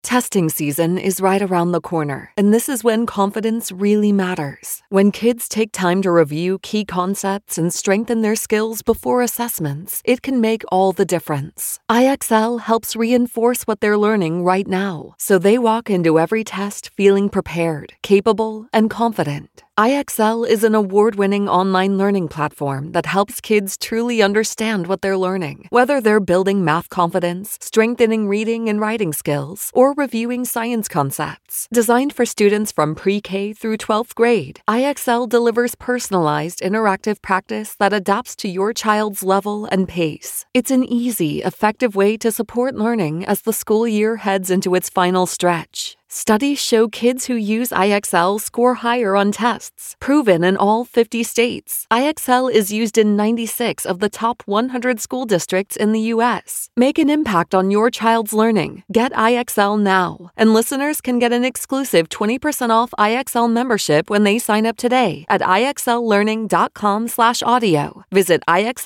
Testing season is right around the corner, and this is when confidence really matters. When kids take time to review key concepts and strengthen their skills before assessments, it can make all the difference. IXL helps reinforce what they're learning right now, so they walk into every test feeling prepared, capable, and confident. IXL is an award-winning online learning platform that helps kids truly understand what they're learning. Whether they're building math confidence, strengthening reading and writing skills, or reviewing science concepts. Designed for students from pre-K through 12th grade, IXL delivers personalized, interactive practice that adapts to your child's level and pace. It's an easy, effective way to support learning as the school year heads into its final stretch. Studies show kids who use IXL score higher on tests, proven in all 50 states. IXL is used in 96 of the top 100 school districts in the U.S. Make an impact on your child's learning. Get IXL now. And listeners can get an exclusive 20% off IXL membership when they sign up today at IXLlearning.com/audio. Visit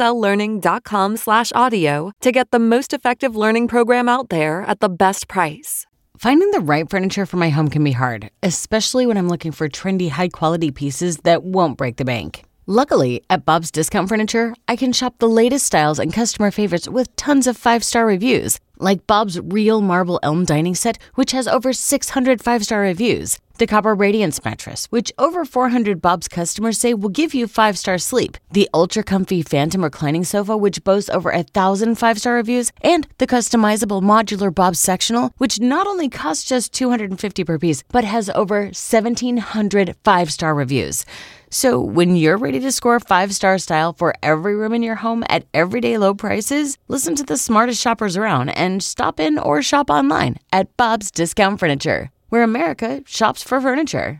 IXLlearning.com/audio to get the most effective learning program out there at the best price. Finding the right furniture for my home can be hard, especially when I'm looking for trendy, high-quality pieces that won't break the bank. Luckily, at Bob's Discount Furniture, I can shop the latest styles and customer favorites with tons of 5-star reviews, like Bob's Real Marble Elm Dining Set, which has over 600 5-star reviews. The Copper Radiance Mattress, which over 400 Bob's customers say will give you 5-star sleep. The Ultra Comfy Phantom Reclining Sofa, which boasts over 1,000 5-star reviews. And the customizable modular Bob's Sectional, which not only costs just $250 per piece, but has over 1,700 5-star reviews. So when you're ready to score 5-star style for every room in your home at everyday low prices, listen to the smartest shoppers around and stop in or shop online at Bob's Discount Furniture, where America shops for furniture.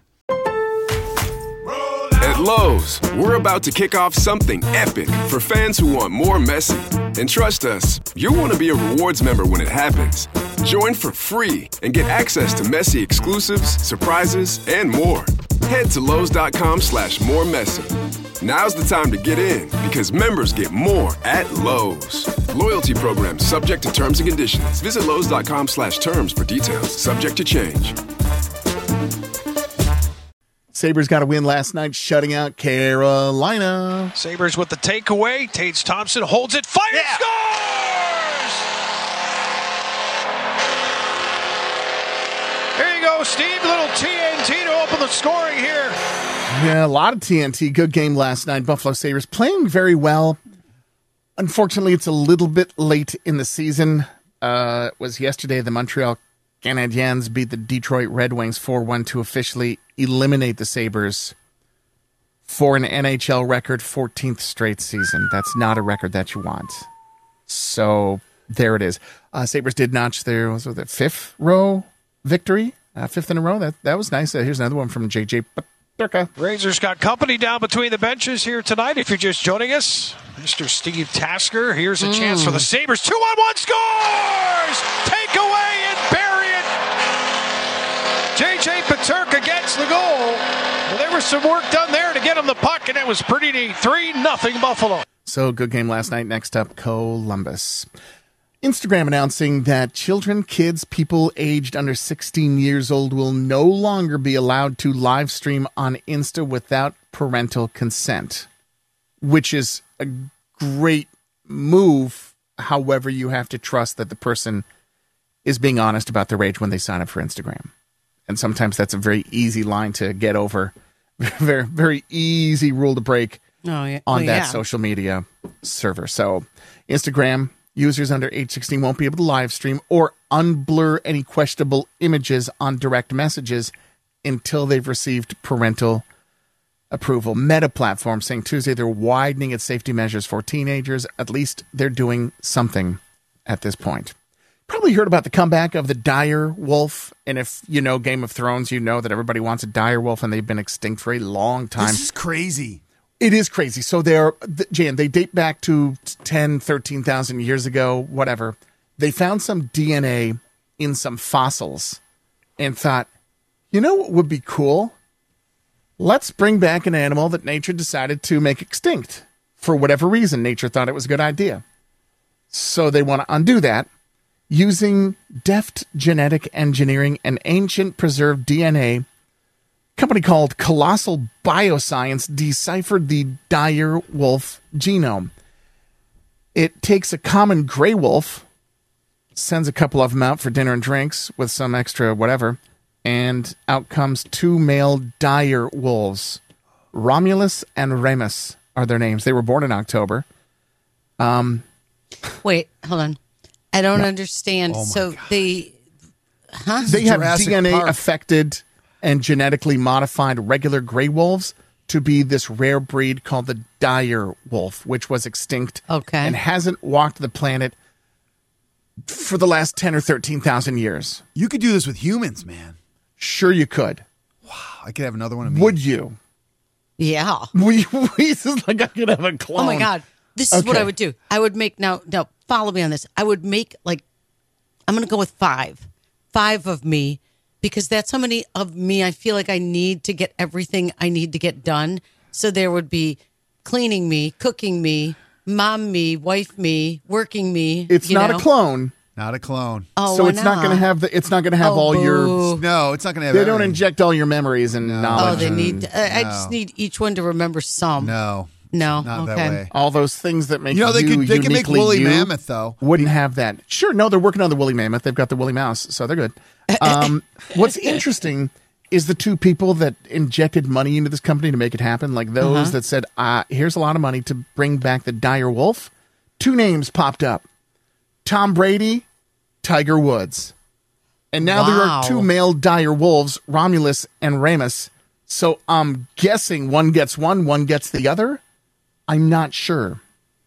At Lowe's, we're about to kick off something epic for fans who want more Messi. And trust us, you'll want to be a rewards member when it happens. Join for free and get access to Messi exclusives, surprises, and more. Head to Lowe's.com/moremessy. Now's the time to get in because members get more at Lowe's. Loyalty program subject to terms and conditions. Visit Lowe's.com/terms for details. Subject to change. Sabres got a win last night, shutting out Carolina. Sabres with the takeaway. Tage Thompson holds it, fires, scores! Here you go, Steve. Little TNT to open the scoring here. Yeah, a lot of TNT. Good game last night. Buffalo Sabres playing very well. Unfortunately, it's a little bit late in the season. It was yesterday the Montreal Canadiens beat the Detroit Red Wings 4-1 to officially eliminate the Sabres for an NHL record 14th straight season. That's not a record that you want. So there it is. Sabres did notch their fifth row victory, fifth in a row. That was nice. Here's another one from JJ Peterka. Razors got company down between the benches here tonight. If you're just joining us, Mr. Steve Tasker. Here's a chance for the Sabres. 2-on-1 scores! Take away and bury it! JJ Peterka gets the goal. Well, there was some work done there to get him the puck, and it was pretty neat. 3-0 Buffalo. So good game last night. Next up, Columbus. Instagram announcing that children, kids, people aged under 16 years old will no longer be allowed to live stream on Insta without parental consent, which is a great move. However, you have to trust that the person is being honest about their age when they sign up for Instagram. And sometimes that's a very easy line to get over. Very, very easy rule to break on that social media server. So Instagram users under age 16 won't be able to live stream or unblur any questionable images on direct messages until they've received parental approval. Meta platform saying Tuesday they're widening its safety measures for teenagers. At least they're doing something at this point. Probably heard about the comeback of the dire wolf. And if you know Game of Thrones, you know that everybody wants a dire wolf and they've been extinct for a long time. This is crazy. It is crazy. So Jan, they date back to 10, 13,000 years ago, whatever. They found some DNA in some fossils and thought, you know what would be cool? Let's bring back an animal that nature decided to make extinct. For whatever reason, nature thought it was a good idea. So they want to undo that. Using deft genetic engineering and ancient preserved DNA, a company called Colossal Bioscience deciphered the dire wolf genome. It takes a common gray wolf, sends a couple of them out for dinner and drinks with some extra whatever, and out comes two male dire wolves. Romulus and Remus are their names. They were born in October. Wait, hold on. I don't understand. So they have Jurassic DNA Park. affected and genetically modified regular gray wolves to be this rare breed called the dire wolf, which was extinct and hasn't walked the planet for the last 10 or 13,000 years. You could do this with humans, man. Sure you could. I could have another one of me. Would you? Yeah. This is like I could have a clone. Oh my God. This is what I would do. I would make now follow me on this. I would make I'm going to go with 5 of me, because that's how many of me I feel like I need to get everything I need to get done. So there would be cleaning me, cooking me, mom me, wife me, working me. It's not a clone. Not a clone. Oh, So why it's not going to have it's not going to have all your. No, it's not going to have. They don't everything. inject all your memories and knowledge. Oh, they and need. I just need each one to remember some. No, No. not Okay. that way. all those things that make You know, they could make uniquely woolly you mammoth though. Wouldn't have that. Sure, no, they're working on the woolly mammoth. They've got the woolly mouse, so they're good. What's interesting is the two people that injected money into this company to make it happen, like those that said, here's a lot of money to bring back the dire wolf. 2 names popped up. Tom Brady, Tiger Woods. And now there are 2 male dire wolves, Romulus and Remus. So I'm guessing one gets one gets the other. I'm not sure.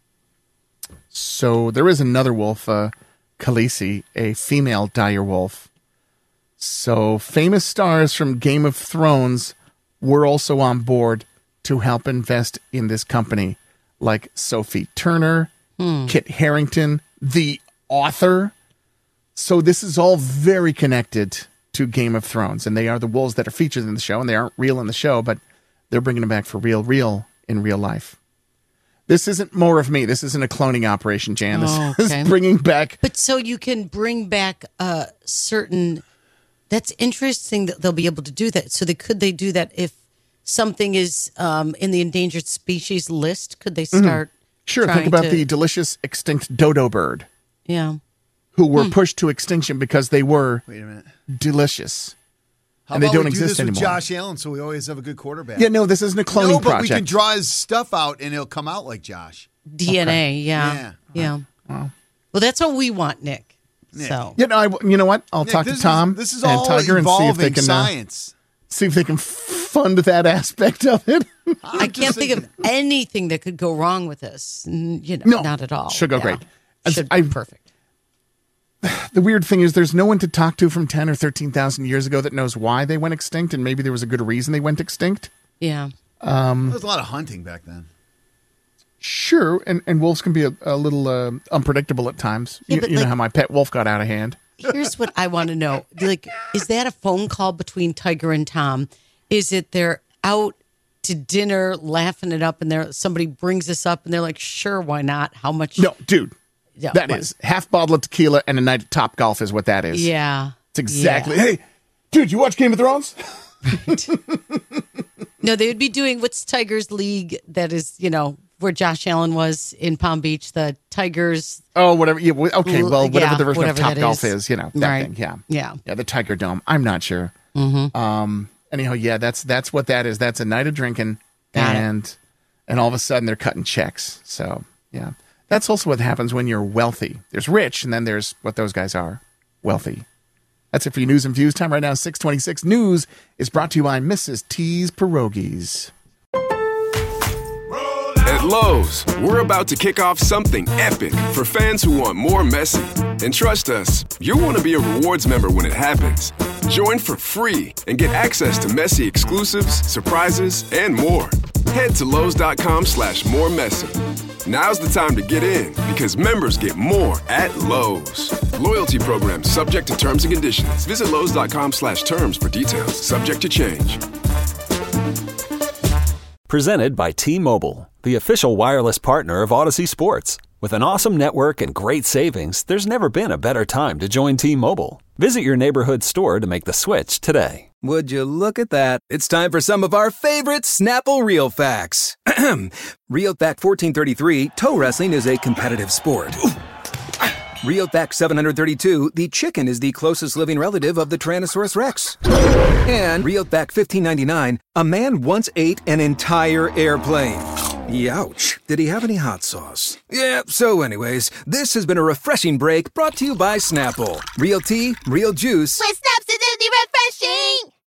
So there is another wolf, Khaleesi, a female dire wolf. So famous stars from Game of Thrones were also on board to help invest in this company, like Sophie Turner, Kit Harington, the author. So this is all very connected to Game of Thrones, and they are the wolves that are featured in the show, and they aren't real in the show, but they're bringing them back for real in real life. This isn't more of me. This isn't a cloning operation, Jan. This is bringing back. But so you can bring back certain. That's interesting that they'll be able to do that. So could they do that if something is in the endangered species list? Could they start? Sure. Think about the delicious extinct dodo bird. Yeah. Who were pushed to extinction because they were delicious. How and they about don't we do exist this with anymore. Josh Allen, so we always have a good quarterback. Yeah, no, this isn't a cloning no, but project. we can draw his stuff out, and it'll come out like Josh. DNA. Yeah. Wow. Well, that's what we want, Nick. So. You know what? I'll Nick, talk to Tom This is and all Tiger and see if they evolving can science. see if they can fund that aspect of it. I can't think of anything that could go wrong with this. No, not at all. Should go great. Should be perfect. The weird thing is there's no one to talk to from 10 or 13,000 years ago that knows why they went extinct, and maybe there was a good reason they went extinct. Yeah. There was a lot of hunting back then. Sure, and wolves can be a little unpredictable at times. Yeah, you but know how my pet wolf got out of hand. Here's what I want to know. Is that a phone call between Tiger and Tom? Is it they're out to dinner laughing it up and somebody brings this up and they're like, sure, why not? How much? No, dude. Yeah, that is half bottle of tequila and a night of Top Golf is what that is. Yeah. It's exactly. Yeah. Hey, dude, you watch Game of Thrones? No, they would be doing what's Tiger's League that is, where Josh Allen was in Palm Beach, the Tigers. Oh, whatever. Yeah, okay, well, whatever the version of Top Golf is, that right. thing. Yeah. Yeah. Yeah, the Tiger Dome. I'm not sure. Mm-hmm. Anyhow, yeah, that's what that is. That's a night of drinking, and all of a sudden they're cutting checks. So, yeah. That's also what happens when you're wealthy. There's rich, and then there's what those guys are, wealthy. That's it for your news and views. Time right now, 6:26. News is brought to you by Mrs. T's Pierogies. At Lowe's, we're about to kick off something epic for fans who want more messy. And trust us, you'll want to be a rewards member when it happens. Join for free and get access to messy exclusives, surprises, and more. Head to Lowe's.com/more messy. Now's the time to get in because members get more at Lowe's. Loyalty program subject to terms and conditions. Visit Lowe's.com/terms for details. Subject to change. Presented by T-Mobile, the official wireless partner of Odyssey Sports. With an awesome network and great savings, there's never been a better time to join T-Mobile. Visit your neighborhood store to make the switch today. Would you look at that? It's time for some of our favorite Snapple Real Facts. Real Fact 1433, toe wrestling is a competitive sport. Real Fact 732, the chicken is the closest living relative of the Tyrannosaurus Rex. And Real Fact 1599, a man once ate an entire airplane. Youch. Did he have any hot sauce? Yeah, so anyways, this has been a refreshing break brought to you by Snapple. Real tea, real juice. With Snap's acidity refreshing!